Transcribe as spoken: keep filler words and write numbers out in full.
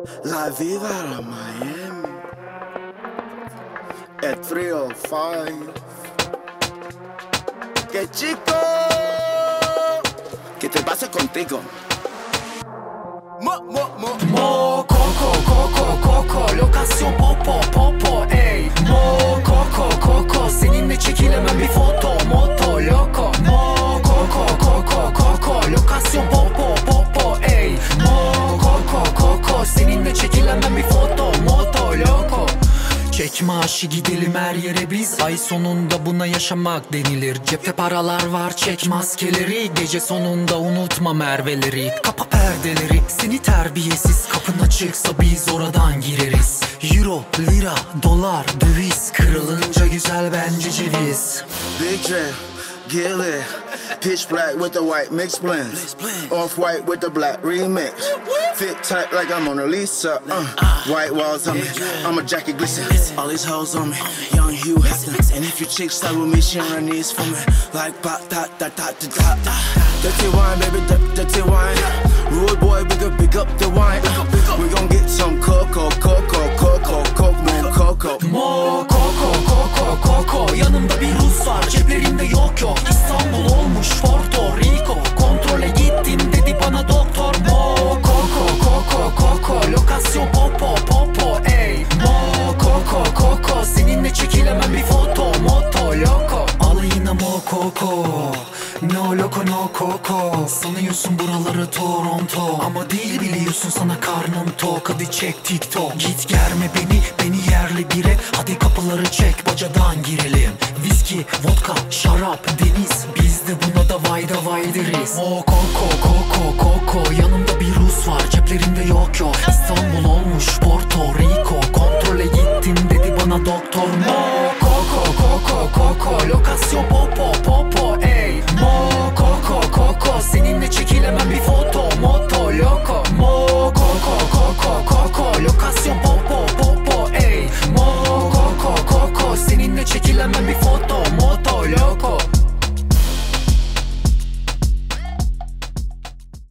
La Viva la Miami at three oh five. Que chico, ¿qué te pasa contigo? Mo, mo, mo, Mo, Coco, Coco, Coco, lokasyon popo, popo, ey. Mo, Coco, Coco, seninle çekilemem bir foto, moto, loko. Mo, Coco, Coco, Coco, lokasyon popo, popo, ey. Mo, Coco, Coco, seninle çekilemem bir foto, moto, loko. Çek maaşı gidelim her yere biz. Ay sonunda buna yaşamak denilir. Cepte paralar var, çek maskeleri. Gece sonunda unutma Merve'leri. Kapa perdeleri, seni terbiyesiz. Kapın açıksa biz oradan gireriz. Euro, lira, dolar, döviz. Kırılınca güzel bence ceviz. Big J, Gilly, pitch black with the white mix blend, off white with the black remix. Fit tight like I'm Mona Lisa. Uh, white walls on me, I'm a Jackie Gleason. All these hoes on me, young Hugh Hefner. And if your chick start with me, she on her knees for me, like pop, da da da da da. Dirty wine, baby, dirty wine. Rude boy, we gon' pick up the wine. We gon' get some cocoa, cocoa, cocoa, coke, man, cocoa. Mo, Coco, Coco, Coco. Yanımda bir Rus var, ceplerimde yok yok. İstanbul olmuş Porto Rico. Kontrole gittim dedi bana doktor. Mo, Coco, Coco, Coco, lokasyon popo, popo, ey. Mo, Coco, Coco, seninle çekilemem bir foto, moto, loko. Alayına Mo, Coco, no loko, no Coco. Sanıyorsun buraları Toronto, ama değil biliyorsun sana karnım tok. Hadi çek TikTok, git germe beni, beni yerle bir et. Hadi kapıları çek, bacadan girelim. Viski, vodka, şarap, deniz, biz de buna da vay da vay deriz. Mo, Coco, Coco, Coco. Yanımda bir Rus var, ceplerimde yok yok. İstanbul olmuş Porto Rico. Kontrole gittim dedi bana doktor. Mo, Coco, Coco, Coco, lokasyon popo, popo, ey. Mo, Coco, Coco, seninle çekilemem bir foto.